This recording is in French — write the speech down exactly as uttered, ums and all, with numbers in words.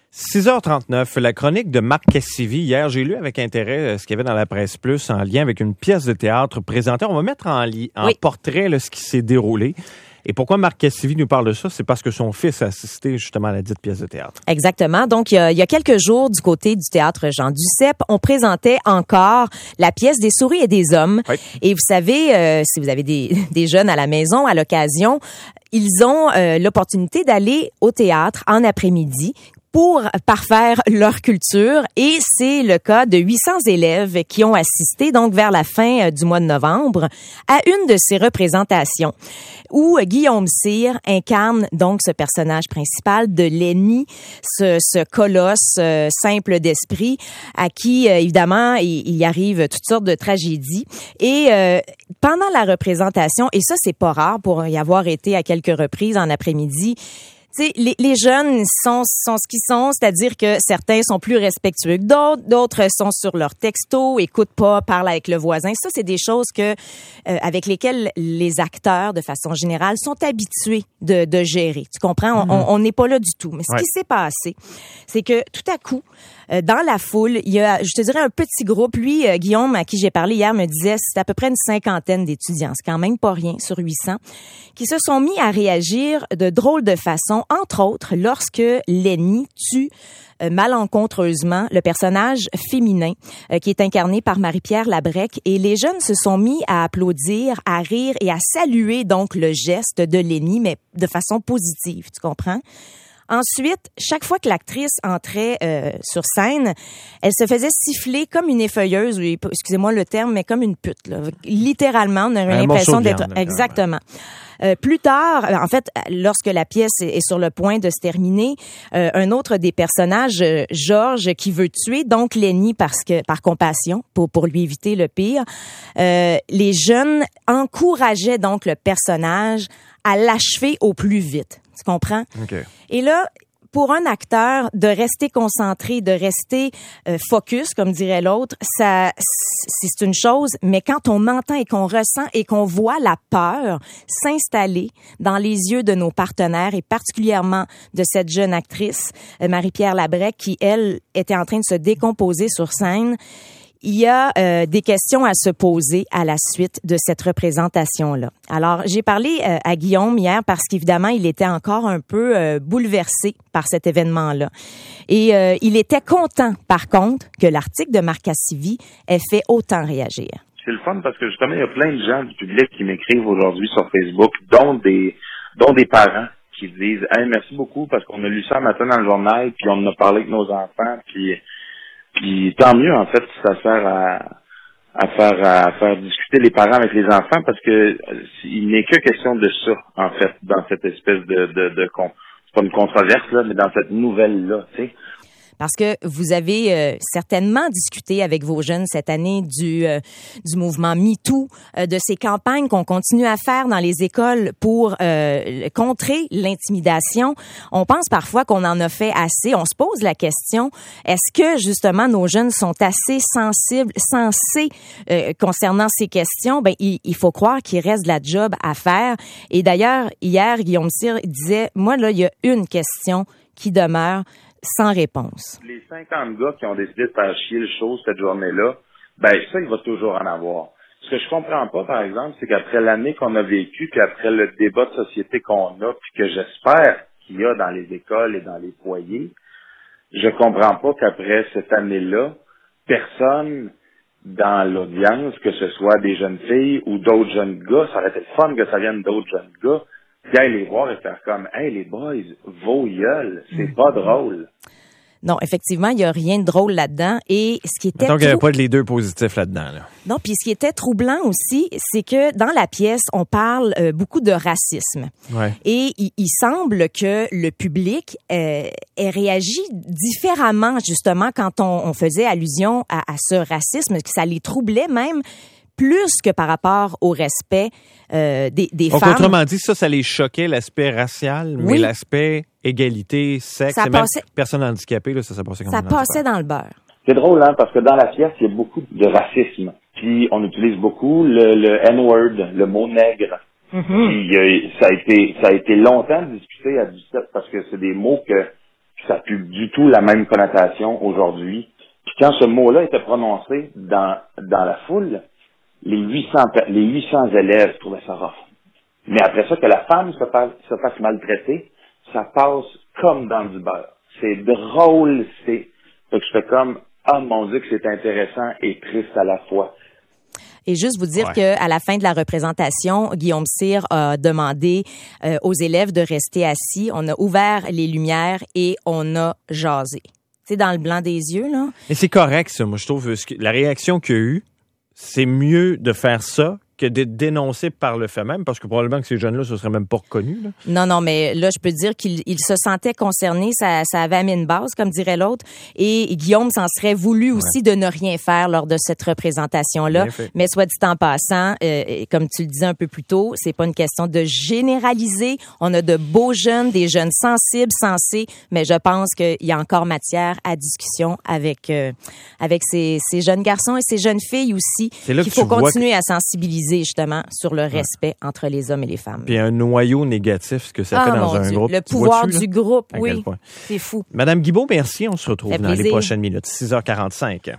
six heures trente-neuf, la chronique de Marc Cassivi. Hier, j'ai lu avec intérêt ce qu'il y avait dans la Presse Plus en lien avec une pièce de théâtre présentée. On va mettre en, li- en oui. portrait là, ce qui s'est déroulé. Et pourquoi Marc Cassivi nous parle de ça? C'est parce que son fils a assisté justement à la dite pièce de théâtre. Exactement. Donc, il y a, il y a quelques jours, du côté du théâtre Jean Duceppe, on présentait encore la pièce des souris et des hommes. Oui. Et vous savez, euh, si vous avez des, des jeunes à la maison, à l'occasion, ils ont euh, l'opportunité d'aller au théâtre en après-midi pour parfaire leur culture, et c'est le cas de huit cents élèves qui ont assisté donc vers la fin du mois de novembre à une de ces représentations où Guillaume Cyr incarne donc ce personnage principal de Lenny, ce, ce colosse euh, simple d'esprit à qui euh, évidemment il, il arrive toutes sortes de tragédies. Et euh, pendant la représentation, et ça c'est pas rare pour y avoir été à quelques reprises en après-midi, t'sais, les, les jeunes sont, sont ce qu'ils sont, c'est-à-dire que certains sont plus respectueux que d'autres, d'autres sont sur leur texto, écoutent pas, parlent avec le voisin. Ça, c'est des choses que euh, avec lesquelles les acteurs, de façon générale, sont habitués de, de gérer. Tu comprends? Mm-hmm. On n'est pas là du tout. Mais ce ouais. qui s'est passé, c'est que tout à coup, euh, dans la foule, il y a, je te dirais, un petit groupe. Lui, euh, Guillaume, à qui j'ai parlé hier, me disait c'est à peu près une cinquantaine d'étudiants. C'est quand même pas rien sur huit cents, qui se sont mis à réagir de drôles de façon, entre autres, lorsque Lenny tue euh, malencontreusement le personnage féminin euh, qui est incarné par Marie-Pierre Labrec, et les jeunes se sont mis à applaudir, à rire et à saluer donc le geste de Lenny, mais de façon positive, tu comprends? Ensuite, chaque fois que l'actrice entrait euh, sur scène, elle se faisait siffler comme une effeuilleuse, ou, excusez-moi le terme, mais comme une pute. Là. Littéralement, on avait un l'impression d'être... Viande, exactement. Euh, plus tard, en fait, lorsque la pièce est sur le point de se terminer, euh, un autre des personnages, euh, Georges, qui veut tuer donc Lenny parce que par compassion, pour pour lui éviter le pire, euh, les jeunes encourageaient donc le personnage à l'achever au plus vite. Tu comprends? Okay. Et là, pour un acteur, de rester concentré, de rester euh, focus, comme dirait l'autre, ça, c'est une chose, mais quand on entend et qu'on ressent et qu'on voit la peur s'installer dans les yeux de nos partenaires, et particulièrement de cette jeune actrice, euh, Marie-Pierre Labrec, qui, elle, était en train de se décomposer sur scène, il y a euh, des questions à se poser à la suite de cette représentation-là. Alors, j'ai parlé euh, à Guillaume hier parce qu'évidemment, il était encore un peu euh, bouleversé par cet événement-là. Et euh, il était content, par contre, que l'article de Marc Cassivi ait fait autant réagir. C'est le fun parce que justement, il y a plein de gens du public qui m'écrivent aujourd'hui sur Facebook, dont des dont des parents qui disent « Hey, merci beaucoup parce qu'on a lu ça un matin dans le journal, puis on en a parlé avec nos enfants, puis... » Puis tant mieux, en fait, si ça sert à, à faire à faire discuter les parents avec les enfants, parce que il n'est que question de ça, en fait, dans cette espèce de de, de con, c'est pas une controverse là, mais dans cette nouvelle là, tu sais. Parce que vous avez euh, certainement discuté avec vos jeunes cette année du euh, du mouvement MeToo, euh, de ces campagnes qu'on continue à faire dans les écoles pour euh, contrer l'intimidation. On pense parfois qu'on en a fait assez. On se pose la question, est-ce que justement nos jeunes sont assez sensibles, sensés euh, concernant ces questions? Ben il, il faut croire qu'il reste de la job à faire. Et d'ailleurs, hier, Guillaume Cyr disait, moi là, il y a une question qui demeure sans réponse. Les cinquante gars qui ont décidé de faire chier le show cette journée-là, ben ça, il va toujours en avoir. Ce que je comprends pas, par exemple, c'est qu'après l'année qu'on a vécue, puis après le débat de société qu'on a, puis que j'espère qu'il y a dans les écoles et dans les foyers, je comprends pas qu'après cette année-là, personne dans l'audience, que ce soit des jeunes filles ou d'autres jeunes gars, ça aurait été le fun que ça vienne d'autres jeunes gars, puis aller les voir et faire comme « Hey, les boys, vos gueules, c'est pas drôle. » Non, effectivement, il n'y a rien de drôle là-dedans. Et ce qui était donc, il n'y avait pas de les deux positifs là-dedans. Là. Non, puis ce qui était troublant aussi, c'est que dans la pièce, on parle euh, beaucoup de racisme. Ouais. Et il, il semble que le public euh, ait réagi différemment, justement, quand on, on faisait allusion à, à ce racisme, que ça les troublait même plus que par rapport au respect euh, des, des donc, femmes. Autrement dit, ça, ça les choquait, l'aspect racial, mais oui. l'aspect égalité, sexe, ça et passait, même personnes handicapées, là, ça, ça passait comme ça passait dans le beurre. C'est drôle, hein, parce que dans la pièce, il y a beaucoup de racisme. Puis, on utilise beaucoup le, le N-word, le mot nègre. Mm-hmm. Puis, euh, ça a été, ça a été longtemps discuté à dix-sept, parce que c'est des mots que ça n'a plus du tout la même connotation aujourd'hui. Puis quand ce mot-là était prononcé dans dans la foule, les huit cents les huit cents élèves trouvaient ça rough. Mais après ça, que la femme se fasse, se fasse maltraiter, ça passe comme dans du beurre. C'est drôle, c'est... Fait que je fais comme, ah mon Dieu que c'est intéressant et triste à la fois. Et juste vous dire ouais. que à la fin de la représentation, Guillaume Cyr a demandé euh, aux élèves de rester assis. On a ouvert les lumières et on a jasé. Tu sais, dans le blanc des yeux, là. Et c'est correct, ça. Moi, je trouve que la réaction qu'il y a eu, c'est mieux de faire ça que de dénoncer par le fait même, parce que probablement que ces jeunes-là, ce serait même pas reconnu. Là. Non, non, mais là, je peux dire qu'il il se sentait concerné, ça, ça avait amené une base, comme dirait l'autre, et Guillaume s'en serait voulu ouais. aussi de ne rien faire lors de cette représentation-là. Mais soit dit en passant, euh, comme tu le disais un peu plus tôt, c'est pas une question de généraliser. On a de beaux jeunes, des jeunes sensibles, sensés, mais je pense qu'il y a encore matière à discussion avec euh, avec ces, ces jeunes garçons et ces jeunes filles aussi, qu'il faut continuer que... à sensibiliser justement sur le respect ouais. entre les hommes et les femmes. Puis un noyau négatif, ce que ça ah, fait dans un Dieu. groupe. Le pouvoir du groupe, oui. C'est fou. Madame Guibault, merci. On se retrouve dans les prochaines minutes. six heures quarante-cinq.